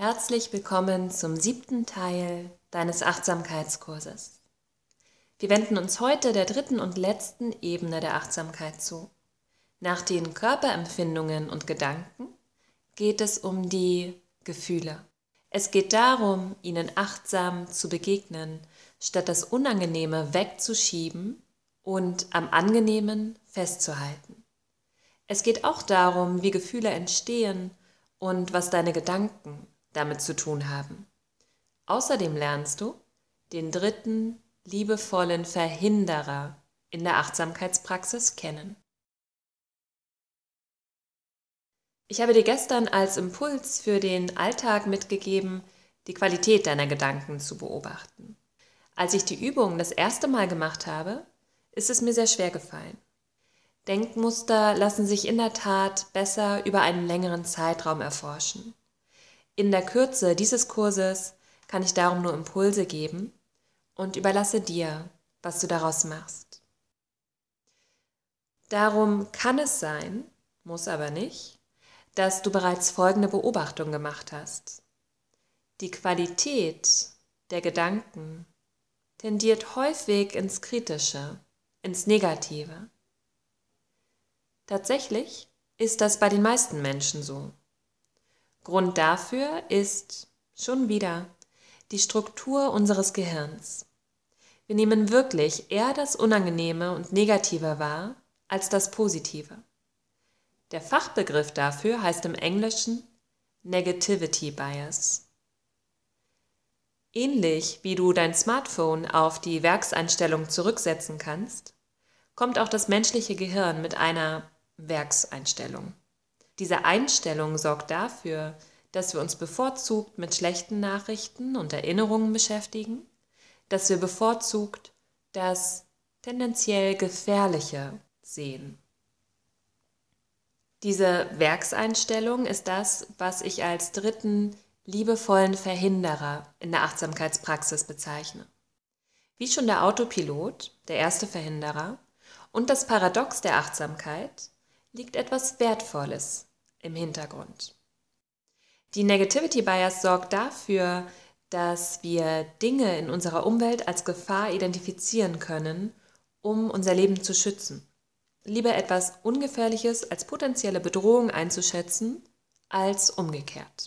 Herzlich willkommen zum 7. Teil deines Achtsamkeitskurses. Wir wenden uns heute der 3. und letzten Ebene der Achtsamkeit zu. Nach den Körperempfindungen und Gedanken geht es um die Gefühle. Es geht darum, ihnen achtsam zu begegnen, statt das Unangenehme wegzuschieben und am Angenehmen festzuhalten. Es geht auch darum, wie Gefühle entstehen und was deine Gedanken damit zu tun haben. Außerdem lernst du den 3. liebevollen Verhinderer in der Achtsamkeitspraxis kennen. Ich habe dir gestern als Impuls für den Alltag mitgegeben, die Qualität deiner Gedanken zu beobachten. Als ich die Übung das erste Mal gemacht habe, ist es mir sehr schwer gefallen. Denkmuster lassen sich in der Tat besser über einen längeren Zeitraum erforschen. In der Kürze dieses Kurses kann ich darum nur Impulse geben und überlasse dir, was du daraus machst. Darum kann es sein, muss aber nicht, dass du bereits folgende Beobachtung gemacht hast. Die Qualität der Gedanken tendiert häufig ins Kritische, ins Negative. Tatsächlich ist das bei den meisten Menschen so. Grund dafür ist schon wieder die Struktur unseres Gehirns. Wir nehmen wirklich eher das Unangenehme und Negative wahr als das Positive. Der Fachbegriff dafür heißt im Englischen Negativity Bias. Ähnlich wie du dein Smartphone auf die Werkseinstellung zurücksetzen kannst, kommt auch das menschliche Gehirn mit einer Werkseinstellung. Diese Einstellung sorgt dafür, dass wir uns bevorzugt mit schlechten Nachrichten und Erinnerungen beschäftigen, dass wir bevorzugt das tendenziell Gefährliche sehen. Diese Werkseinstellung ist das, was ich als 3. liebevollen Verhinderer in der Achtsamkeitspraxis bezeichne. Wie schon der Autopilot, der erste Verhinderer, und das Paradox der Achtsamkeit liegt etwas Wertvolles im Hintergrund. Die Negativity Bias sorgt dafür, dass wir Dinge in unserer Umwelt als Gefahr identifizieren können, um unser Leben zu schützen. Lieber etwas Ungefährliches als potenzielle Bedrohung einzuschätzen, als umgekehrt.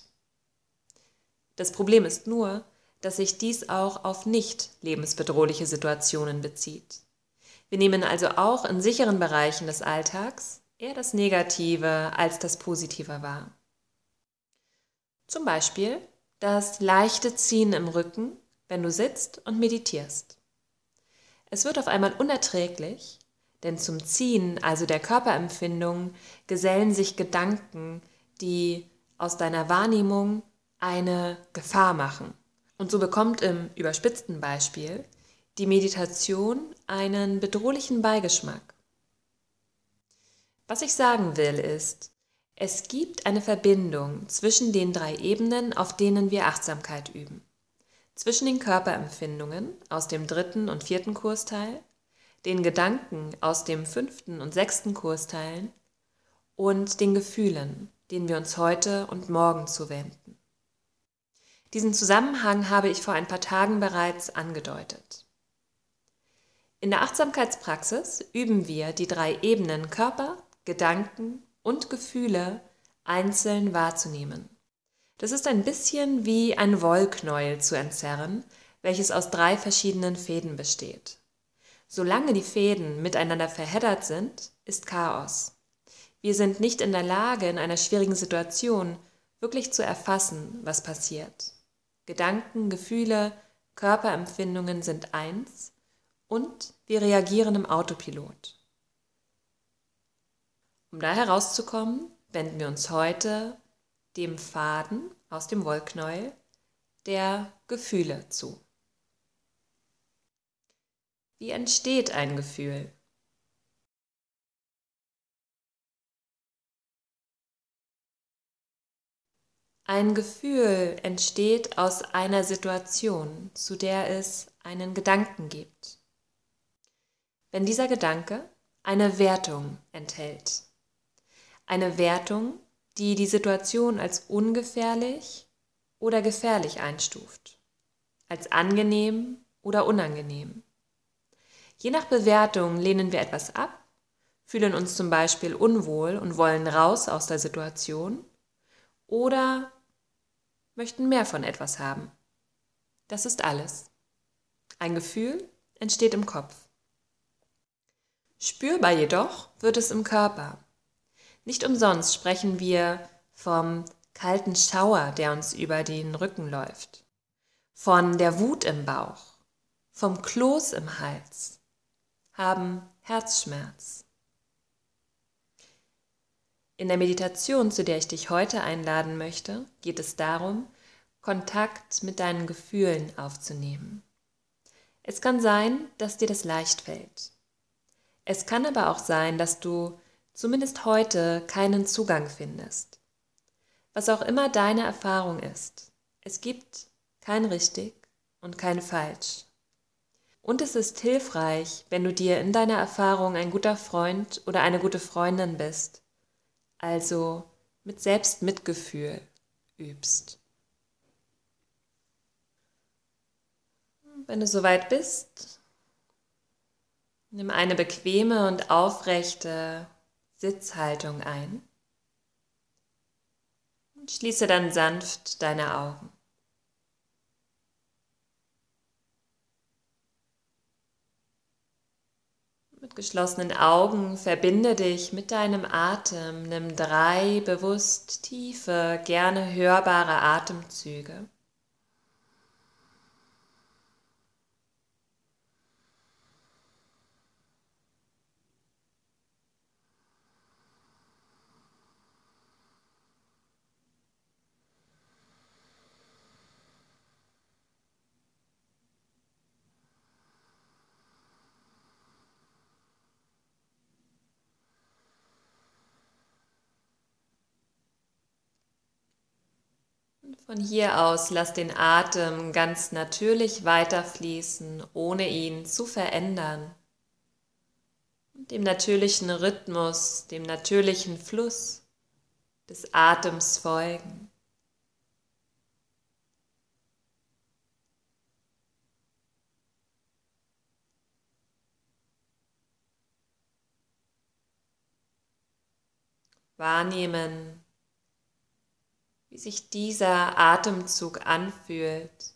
Das Problem ist nur, dass sich dies auch auf nicht lebensbedrohliche Situationen bezieht. Wir nehmen also auch in sicheren Bereichen des Alltags eher das Negative als das Positive wahr. Zum Beispiel das leichte Ziehen im Rücken, wenn du sitzt und meditierst. Es wird auf einmal unerträglich, denn zum Ziehen, also der Körperempfindung, gesellen sich Gedanken, die aus deiner Wahrnehmung eine Gefahr machen. Und so bekommt im überspitzten Beispiel die Meditation einen bedrohlichen Beigeschmack. Was ich sagen will ist, es gibt eine Verbindung zwischen den 3 Ebenen, auf denen wir Achtsamkeit üben. Zwischen den Körperempfindungen aus dem 3. und 4. Kursteil, den Gedanken aus dem 5. und 6. Kursteilen und den Gefühlen, denen wir uns heute und morgen zuwenden. Diesen Zusammenhang habe ich vor ein paar Tagen bereits angedeutet. In der Achtsamkeitspraxis üben wir die 3 Ebenen Körper, Gedanken und Gefühle einzeln wahrzunehmen. Das ist ein bisschen wie ein Wollknäuel zu entzerren, welches aus 3 verschiedenen Fäden besteht. Solange die Fäden miteinander verheddert sind, ist Chaos. Wir sind nicht in der Lage, in einer schwierigen Situation wirklich zu erfassen, was passiert. Gedanken, Gefühle, Körperempfindungen sind eins und wir reagieren im Autopilot. Um da herauszukommen, wenden wir uns heute dem Faden aus dem Wollknäuel der Gefühle zu. Wie entsteht ein Gefühl? Ein Gefühl entsteht aus einer Situation, zu der es einen Gedanken gibt. Wenn dieser Gedanke eine Wertung enthält, eine Wertung, die die Situation als ungefährlich oder gefährlich einstuft, als angenehm oder unangenehm. Je nach Bewertung lehnen wir etwas ab, fühlen uns zum Beispiel unwohl und wollen raus aus der Situation oder möchten mehr von etwas haben. Das ist alles. Ein Gefühl entsteht im Kopf. Spürbar jedoch wird es im Körper. Nicht umsonst sprechen wir vom kalten Schauer, der uns über den Rücken läuft, von der Wut im Bauch, vom Kloß im Hals, haben Herzschmerz. In der Meditation, zu der ich dich heute einladen möchte, geht es darum, Kontakt mit deinen Gefühlen aufzunehmen. Es kann sein, dass dir das leicht fällt. Es kann aber auch sein, dass du zumindest heute keinen Zugang findest. Was auch immer deine Erfahrung ist, es gibt kein richtig und kein falsch. Und es ist hilfreich, wenn du dir in deiner Erfahrung ein guter Freund oder eine gute Freundin bist, also mit Selbstmitgefühl übst. Wenn du soweit bist, nimm eine bequeme und aufrechte Sitzhaltung ein und schließe dann sanft deine Augen. Mit geschlossenen Augen verbinde dich mit deinem Atem, nimm 3 bewusst tiefe, gerne hörbare Atemzüge. Und von hier aus lass den Atem ganz natürlich weiterfließen, ohne ihn zu verändern. Und dem natürlichen Rhythmus, dem natürlichen Fluss des Atems folgen. Wahrnehmen, wie sich dieser Atemzug anfühlt,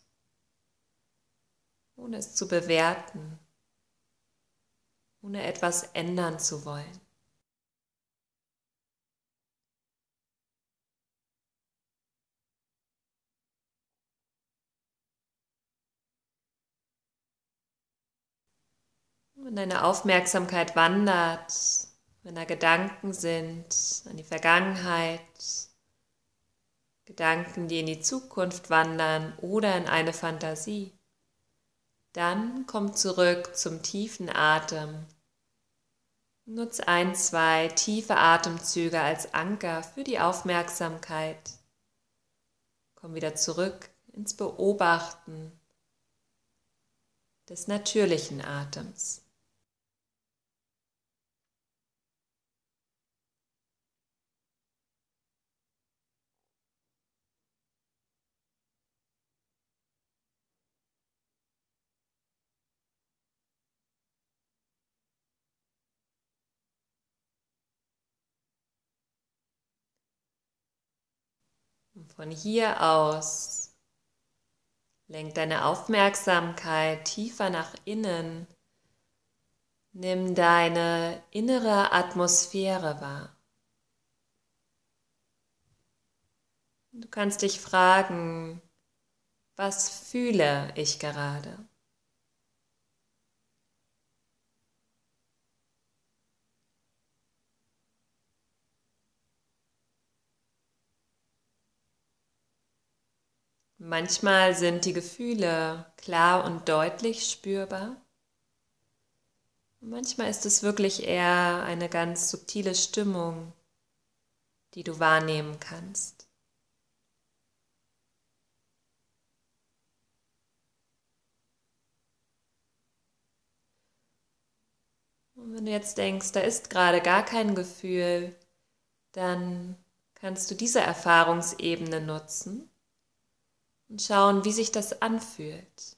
ohne es zu bewerten, ohne etwas ändern zu wollen. Wenn deine Aufmerksamkeit wandert, wenn da Gedanken sind an die Vergangenheit, Gedanken, die in die Zukunft wandern oder in eine Fantasie, dann komm zurück zum tiefen Atem. Nutz 1, 2 tiefe Atemzüge als Anker für die Aufmerksamkeit. Komm wieder zurück ins Beobachten des natürlichen Atems. Und von hier aus lenk deine Aufmerksamkeit tiefer nach innen. Nimm deine innere Atmosphäre wahr. Du kannst dich fragen, was fühle ich gerade? Manchmal sind die Gefühle klar und deutlich spürbar. Manchmal ist es wirklich eher eine ganz subtile Stimmung, die du wahrnehmen kannst. Und wenn du jetzt denkst, da ist gerade gar kein Gefühl, dann kannst du diese Erfahrungsebene nutzen, und schauen, wie sich das anfühlt,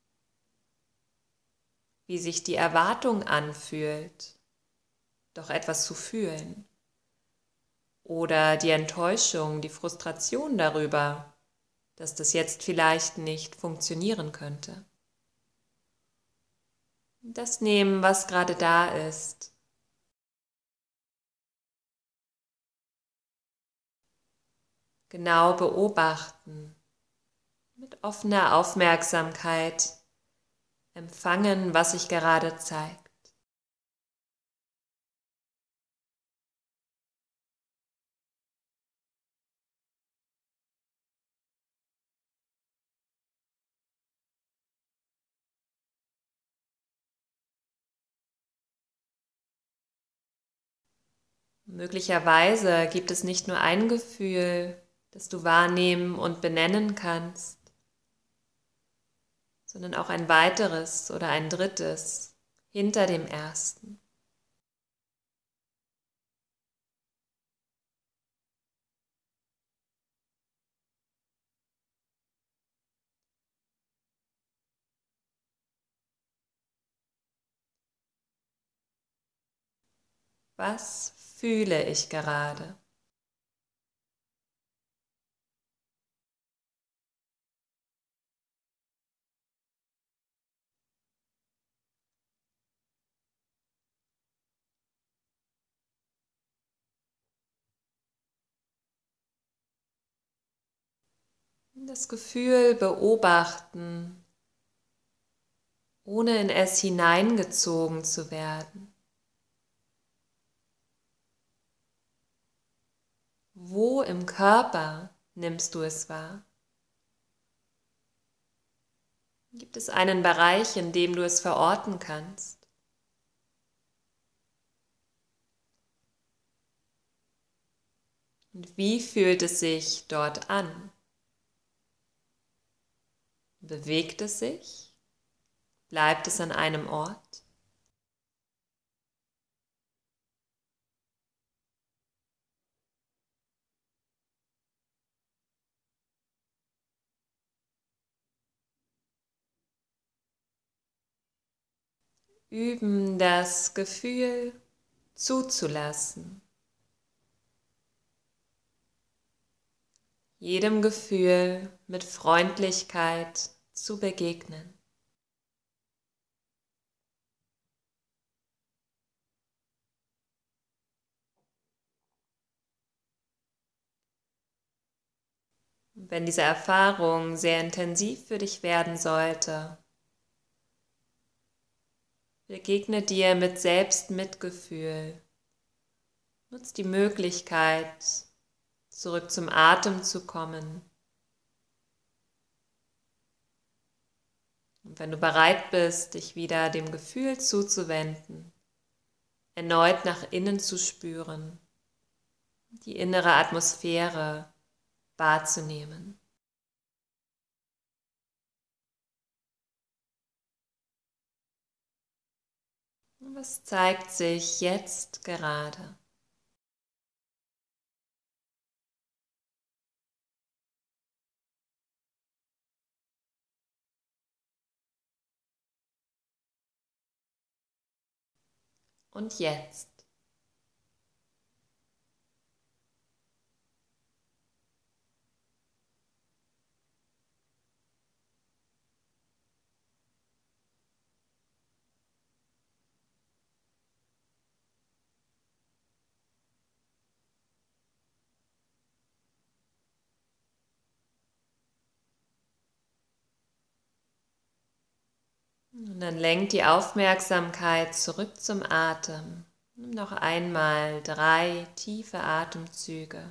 wie sich die Erwartung anfühlt, doch etwas zu fühlen, oder die Enttäuschung, die Frustration darüber, dass das jetzt vielleicht nicht funktionieren könnte. Das nehmen, was gerade da ist. Genau beobachten, mit offener Aufmerksamkeit empfangen, was sich gerade zeigt. Möglicherweise gibt es nicht nur ein Gefühl, das du wahrnehmen und benennen kannst, sondern auch ein weiteres oder ein drittes hinter dem ersten. Was fühle ich gerade? Das Gefühl beobachten, ohne in es hineingezogen zu werden. Wo im Körper nimmst du es wahr? Gibt es einen Bereich, in dem du es verorten kannst? Und wie fühlt es sich dort an? Bewegt es sich? Bleibt es an einem Ort? Üben, das Gefühl zuzulassen. Jedem Gefühl mit Freundlichkeit zu begegnen. Und wenn diese Erfahrung sehr intensiv für dich werden sollte, begegne dir mit Selbstmitgefühl. Nutz die Möglichkeit, zurück zum Atem zu kommen. Und wenn du bereit bist, dich wieder dem Gefühl zuzuwenden, erneut nach innen zu spüren, die innere Atmosphäre wahrzunehmen. Was zeigt sich jetzt gerade? Und jetzt? Und dann lenk die Aufmerksamkeit zurück zum Atem. Nimm noch einmal 3 tiefe Atemzüge.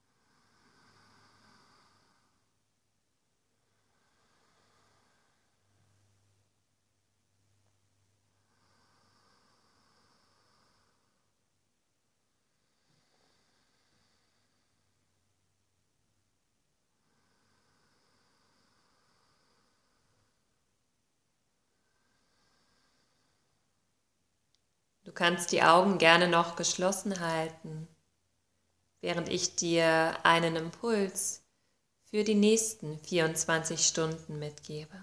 Du kannst die Augen gerne noch geschlossen halten, während ich dir einen Impuls für die nächsten 24 Stunden mitgebe.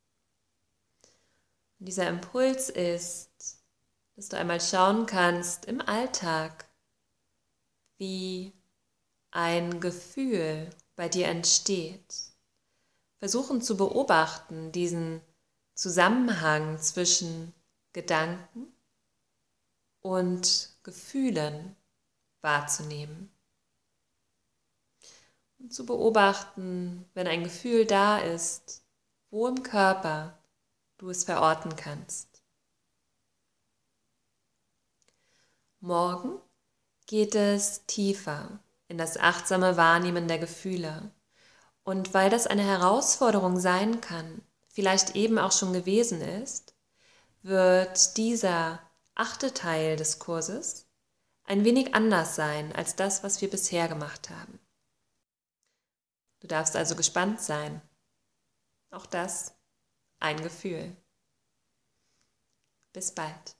Und dieser Impuls ist, dass du einmal schauen kannst im Alltag, wie ein Gefühl bei dir entsteht. Versuchen zu beobachten, diesen Zusammenhang zwischen Gedanken und Gefühlen wahrzunehmen. Und zu beobachten, wenn ein Gefühl da ist, wo im Körper du es verorten kannst. Morgen geht es tiefer in das achtsame Wahrnehmen der Gefühle. Und weil das eine Herausforderung sein kann, vielleicht eben auch schon gewesen ist, wird dieser 8. Teil des Kurses ein wenig anders sein als das, was wir bisher gemacht haben. Du darfst also gespannt sein. Auch das ein Gefühl. Bis bald.